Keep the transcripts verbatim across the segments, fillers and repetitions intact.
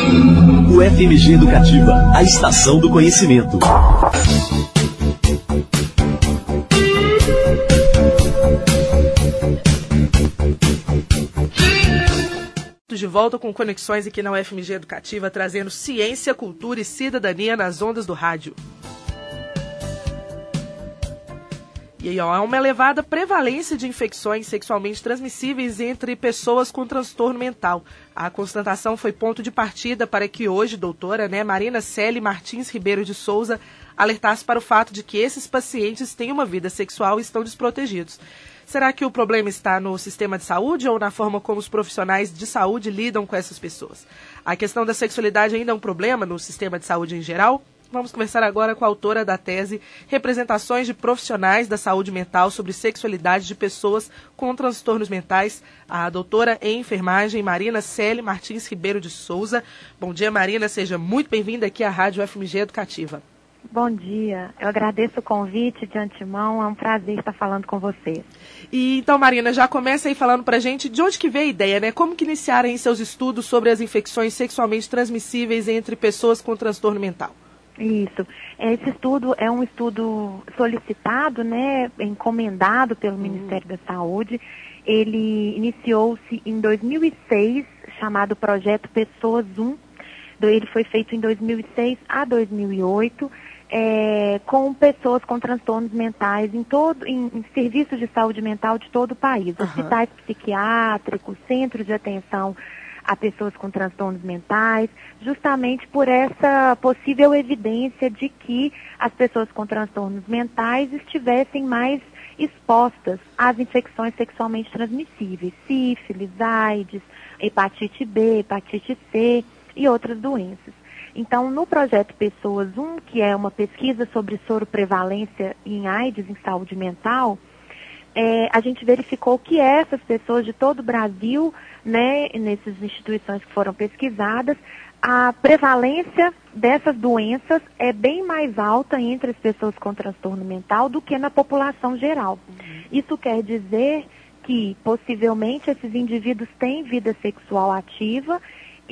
U F M G Educativa, a estação do conhecimento. De volta com conexões aqui na U F M G Educativa, trazendo ciência, cultura e cidadania nas ondas do rádio. E aí, ó, há uma elevada prevalência de infecções sexualmente transmissíveis entre pessoas com transtorno mental. A constatação foi ponto de partida para que hoje, doutora, né, Marina Celi Martins Ribeiro de Souza, alertasse para o fato de que esses pacientes têm uma vida sexual e estão desprotegidos. Será que o problema está no sistema de saúde ou na forma como os profissionais de saúde lidam com essas pessoas? A questão da sexualidade ainda é um problema no sistema de saúde em geral? Vamos conversar agora com a autora da tese Representações de Profissionais da Saúde Mental sobre Sexualidade de Pessoas com Transtornos Mentais, a doutora em enfermagem Marina Celi Martins Ribeiro de Souza. Bom dia, Marina, seja muito bem-vinda aqui à Rádio U F M G Educativa. Bom dia, eu agradeço o convite de antemão, é um prazer estar falando com você. E então, Marina, já começa aí falando pra gente de onde que veio a ideia, né? Como que iniciaram aí seus estudos sobre as infecções sexualmente transmissíveis entre pessoas com transtorno mental? Isso, esse estudo é um estudo solicitado, né, encomendado pelo uhum. Ministério da Saúde. Ele iniciou-se em dois mil e seis, chamado Projeto Pessoas um. Ele foi feito em dois mil e seis a dois mil e oito, é, com pessoas com transtornos mentais em, todo, em, em serviços de saúde mental de todo o país. Uhum. Hospitais psiquiátricos, centros de atenção a pessoas com transtornos mentais, justamente por essa possível evidência de que as pessoas com transtornos mentais estivessem mais expostas às infecções sexualmente transmissíveis, sífilis, AIDS, hepatite B, hepatite C e outras doenças. Então, no projeto Pessoas um, que é uma pesquisa sobre soroprevalência em AIDS em saúde mental, É, a gente verificou que essas pessoas de todo o Brasil, né, nessas instituições que foram pesquisadas, a prevalência dessas doenças é bem mais alta entre as pessoas com transtorno mental do que na população geral. Uhum. Isso quer dizer que, possivelmente, esses indivíduos têm vida sexual ativa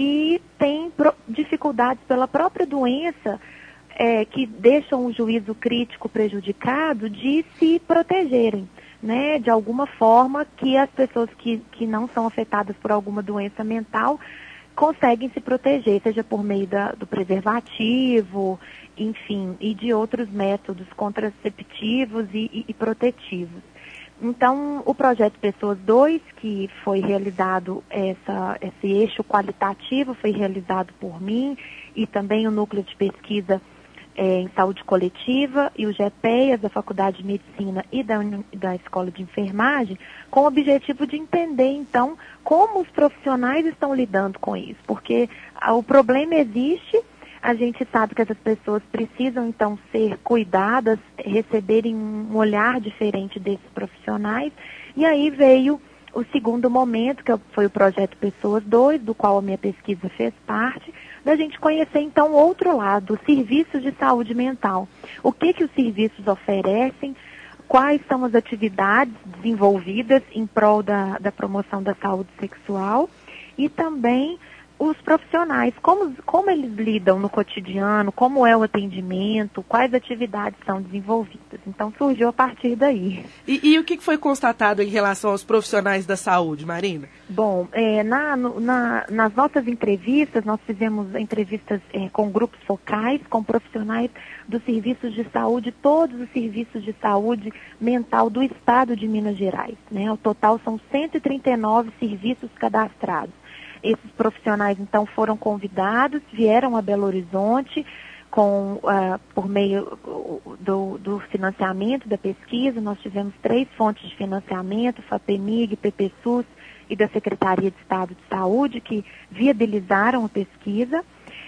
e têm pro- dificuldades pela própria doença, é, que deixam o juízo crítico prejudicado de se protegerem. Né, de alguma forma que as pessoas que, que não são afetadas por alguma doença mental conseguem se proteger, seja por meio da, do preservativo, enfim, e de outros métodos contraceptivos e, e, e protetivos. Então, o projeto Pessoas dois, que foi realizado, essa, esse eixo qualitativo foi realizado por mim e também o Núcleo de Pesquisa É, em Saúde Coletiva e o GEPEAS, da Faculdade de Medicina e da, da Escola de Enfermagem, com o objetivo de entender, então, como os profissionais estão lidando com isso. Porque a, o problema existe, a gente sabe que essas pessoas precisam, então, ser cuidadas, receberem um olhar diferente desses profissionais, e aí veio o segundo momento, que foi o projeto Pessoas dois, do qual a minha pesquisa fez parte, da gente conhecer, então, o outro lado, os serviços de saúde mental. O que que os serviços oferecem, quais são as atividades desenvolvidas em prol da, da promoção da saúde sexual e também os profissionais, como, como eles lidam no cotidiano, como é o atendimento, quais atividades são desenvolvidas. Então, surgiu a partir daí. E, e o que foi constatado em relação aos profissionais da saúde, Marina? Bom, é, na, na, nas nossas entrevistas, nós fizemos entrevistas é, com grupos focais, com profissionais dos serviços de saúde, todos os serviços de saúde mental do estado de Minas Gerais, né? O total são cento e trinta e nove serviços cadastrados. Esses profissionais, então, foram convidados, vieram a Belo Horizonte com, uh, por meio do, do financiamento da pesquisa. Nós tivemos três fontes de financiamento, FAPEMIG, PPSUS e da Secretaria de Estado de Saúde, que viabilizaram a pesquisa.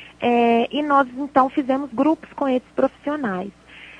É, e nós, então, fizemos grupos com esses profissionais.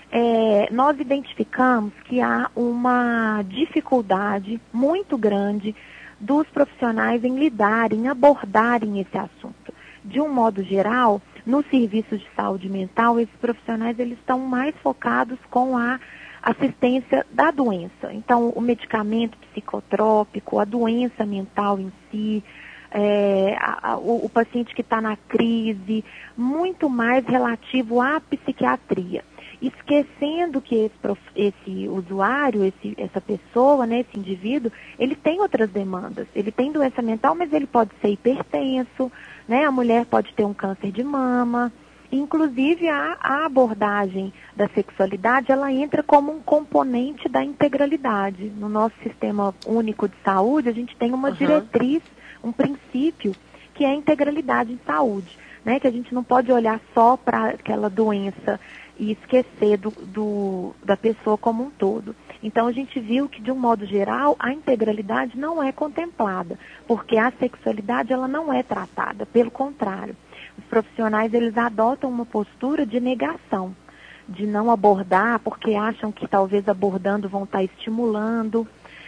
É, nós identificamos que há uma dificuldade muito grande dos profissionais em lidarem, abordarem esse assunto. De um modo geral, nos serviços de saúde mental, esses profissionais eles estão mais focados com a assistência da doença. Então, o medicamento psicotrópico, a doença mental em si, é, a, a, o, o paciente que está na crise, muito mais relativo à psiquiatria. Esquecendo que esse, esse usuário, esse, essa pessoa, né, esse indivíduo, ele tem outras demandas. Ele tem doença mental, mas ele pode ser hipertenso, né, a mulher pode ter um câncer de mama. Inclusive, a, a abordagem da sexualidade, ela entra como um componente da integralidade. No nosso Sistema Único de Saúde, a gente tem uma uhum. diretriz, um princípio, que é a integralidade em saúde, né, que a gente não pode olhar só para aquela doença e esquecer do, do, da pessoa como um todo. Então, a gente viu que, de um modo geral, a integralidade não é contemplada, porque a sexualidade ela não é tratada, pelo contrário. Os profissionais, eles adotam uma postura de negação, de não abordar, porque acham que talvez abordando vão estar estimulando.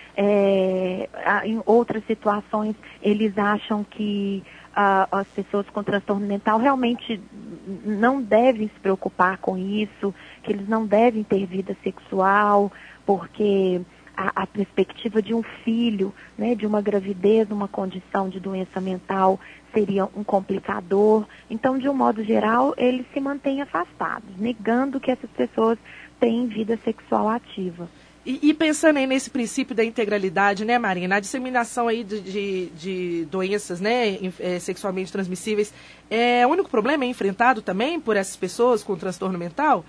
É, em outras situações, eles acham que Uh, as pessoas com transtorno mental realmente não devem se preocupar com isso, que eles não devem ter vida sexual, porque a, a perspectiva de um filho, né, de uma gravidez, uma condição de doença mental, seria um complicador. Então, de um modo geral, eles se mantêm afastados, negando que essas pessoas têm vida sexual ativa. E, e pensando aí nesse princípio da integralidade, né, Marina, a disseminação aí de, de, de doenças, né, é, sexualmente transmissíveis, é, o único problema é enfrentado também por essas pessoas com transtorno mental?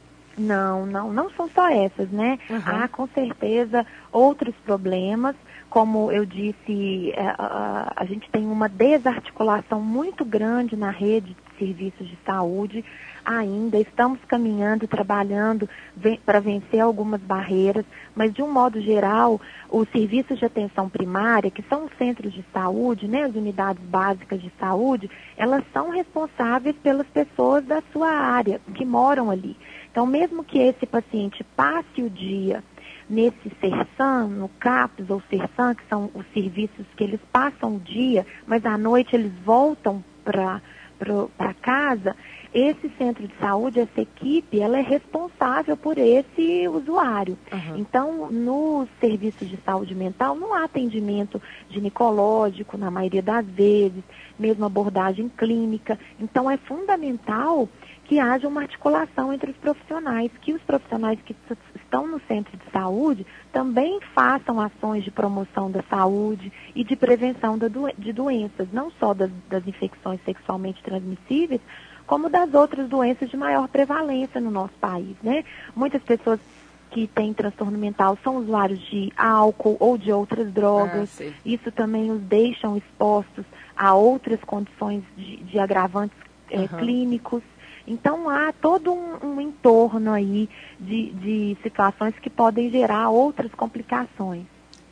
Não, não, não são só essas, né? Uhum. Há, com certeza, outros problemas. Como eu disse, a, a, a gente tem uma desarticulação muito grande na rede de serviços de saúde. Ainda estamos caminhando, trabalhando para vencer algumas barreiras, mas, de um modo geral, os serviços de atenção primária, que são os centros de saúde, né, as unidades básicas de saúde, elas são responsáveis pelas pessoas da sua área, que moram ali. Então, mesmo que esse paciente passe o dia nesse SERSAM, no CAPS ou SERSAM, que são os serviços que eles passam o dia, mas à noite eles voltam para para casa, esse centro de saúde, essa equipe, ela é responsável por esse usuário. Uhum. Então, nos serviços de saúde mental, não há atendimento ginecológico, na maioria das vezes, mesmo abordagem clínica. Então, é fundamental que haja uma articulação entre os profissionais, que os profissionais que estão no centro de saúde também façam ações de promoção da saúde e de prevenção de doenças, não só das, das infecções sexualmente transmissíveis, como das outras doenças de maior prevalência no nosso país, né? Muitas pessoas que têm transtorno mental são usuários de álcool ou de outras drogas. Ah, isso também os deixam expostos a outras condições de, de agravantes uhum. é, clínicos. Então, há todo um, um entorno aí de, de situações que podem gerar outras complicações.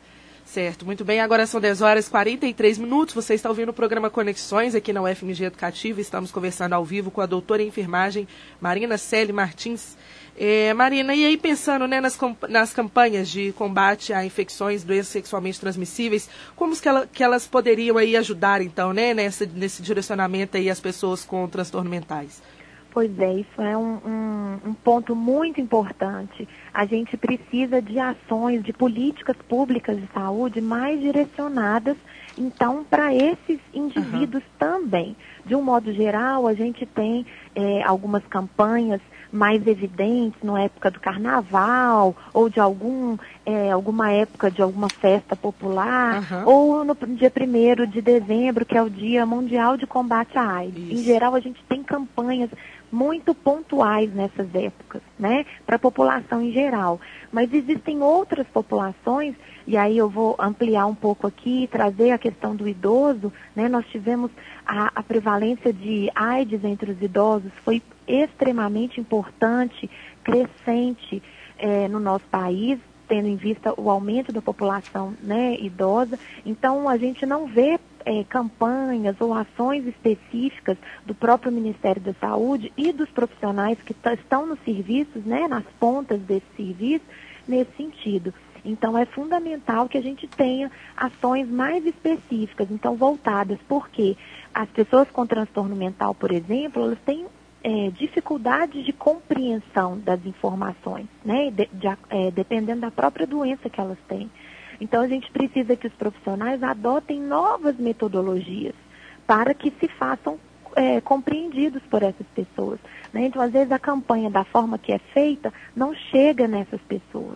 Certo, muito bem. Agora são dez horas e quarenta e três minutos. Você está ouvindo o programa Conexões aqui na U F M G Educativa. Estamos conversando ao vivo com a doutora em enfermagem Marina Celi Martins. É, Marina, e aí pensando, né, nas, nas campanhas de combate a infecções, doenças sexualmente transmissíveis, como que, ela, que elas poderiam aí ajudar, então, né, nessa, nesse direcionamento aí às pessoas com transtornos mentais? Pois é, isso é um, um, um ponto muito importante. A gente precisa de ações, de políticas públicas de saúde mais direcionadas, então, para esses indivíduos uhum. também. De um modo geral, a gente tem é, algumas campanhas mais evidentes na época do carnaval, ou de algum, é, alguma época de alguma festa popular, uhum. ou no dia primeiro de dezembro, que é o Dia Mundial de Combate à AIDS. Isso. Em geral, a gente tem campanhas muito pontuais nessas épocas, né, para a população em geral. Mas existem outras populações, e aí eu vou ampliar um pouco aqui, trazer a questão do idoso, né, nós tivemos a, a prevalência de AIDS entre os idosos, foi extremamente importante, crescente é, no nosso país, tendo em vista o aumento da população, né, idosa. Então, a gente não vê é, campanhas ou ações específicas do próprio Ministério da Saúde e dos profissionais que estão nos serviços, né, nas pontas desse serviço, nesse sentido. Então, é fundamental que a gente tenha ações mais específicas, então, voltadas, porque as pessoas com transtorno mental, por exemplo, elas têm É, dificuldade de compreensão das informações, né, de, de, é, dependendo da própria doença que elas têm. Então, a gente precisa que os profissionais adotem novas metodologias para que se façam é, compreendidos por essas pessoas, né? Então, às vezes, a campanha, da forma que é feita, não chega nessas pessoas.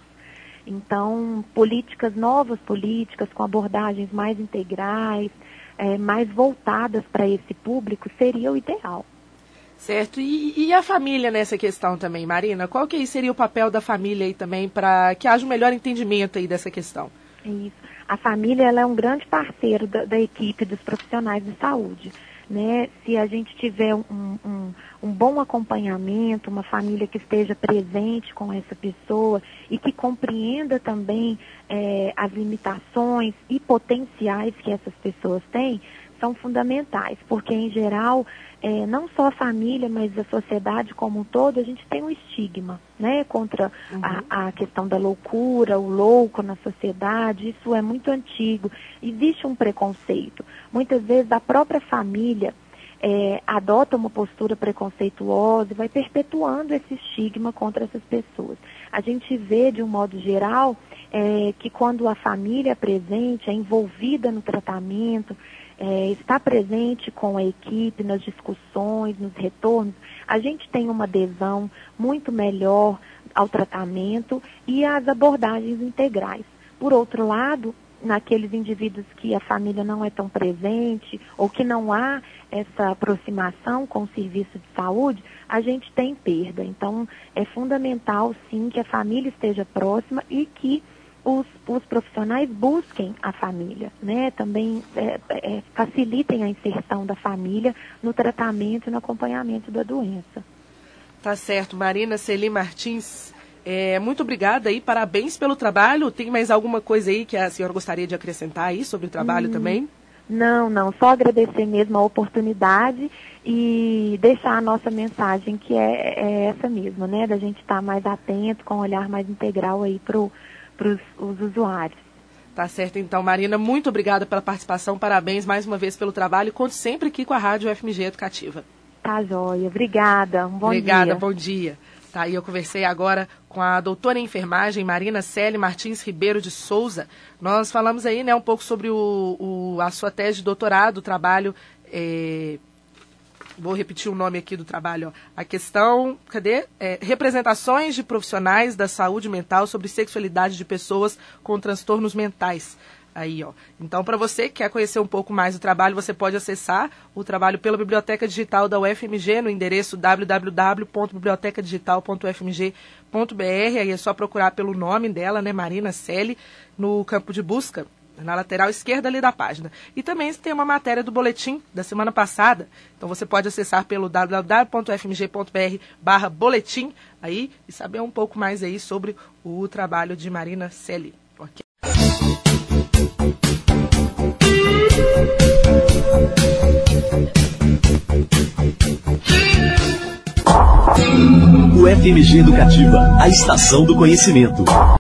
Então, políticas, novas políticas, com abordagens mais integrais, é, mais voltadas para esse público, seria o ideal. Certo. E, e a família nessa questão também, Marina? Qual que seria o papel da família aí também para que haja um melhor entendimento aí dessa questão? Isso. A família, ela é um grande parceiro da, da equipe dos profissionais de saúde, né? Se a gente tiver um, um, um bom acompanhamento, uma família que esteja presente com essa pessoa e que compreenda também é, as limitações e potenciais que essas pessoas têm, são fundamentais, porque em geral, é, não só a família, mas a sociedade como um todo, a gente tem um estigma, né, contra uhum. a, a questão da loucura, o louco na sociedade. Isso é muito antigo. Existe um preconceito. Muitas vezes a própria família é, adota uma postura preconceituosa e vai perpetuando esse estigma contra essas pessoas. A gente vê, de um modo geral, é, que quando a família é presente, é envolvida no tratamento, É, está presente com a equipe nas discussões, nos retornos, a gente tem uma adesão muito melhor ao tratamento e às abordagens integrais. Por outro lado, naqueles indivíduos que a família não é tão presente ou que não há essa aproximação com o serviço de saúde, a gente tem perda. Então, é fundamental, sim, que a família esteja próxima e que Os, os profissionais busquem a família, né? Também é, é, facilitem a inserção da família no tratamento e no acompanhamento da doença. Tá certo. Marina Celi Martins, é, muito obrigada aí, parabéns pelo trabalho. Tem mais alguma coisa aí que a senhora gostaria de acrescentar aí sobre o trabalho hum, também? Não, não, só agradecer mesmo a oportunidade e deixar a nossa mensagem, que é, é essa mesma, né? Da gente estar mais atento, com um olhar mais integral aí pro para os usuários. Tá certo, então, Marina, muito obrigada pela participação, parabéns mais uma vez pelo trabalho, conte sempre aqui com a Rádio F M G Educativa. Tá joia, obrigada, um bom obrigada, dia. Obrigada, bom dia. Tá, aí eu conversei agora com a doutora em enfermagem, Marina Celi Martins Ribeiro de Souza. Nós falamos aí, né, um pouco sobre o, o, a sua tese de doutorado, o trabalho... É, vou repetir o nome aqui do trabalho, ó. A questão, cadê? É, representações de profissionais da saúde mental sobre sexualidade de pessoas com transtornos mentais. Aí, ó. Então, para você que quer conhecer um pouco mais do trabalho, você pode acessar o trabalho pela Biblioteca Digital da U F M G no endereço w w w ponto biblioteca digital ponto f m g ponto b r. Aí é só procurar pelo nome dela, né, Marina Celi, no campo de busca, na lateral esquerda ali da página. E também tem uma matéria do boletim da semana passada. Então você pode acessar pelo w w w ponto f m g ponto b r barra boletim aí e saber um pouco mais aí sobre o trabalho de Marina Celi. Ok? O F M G Educativa, a estação do conhecimento.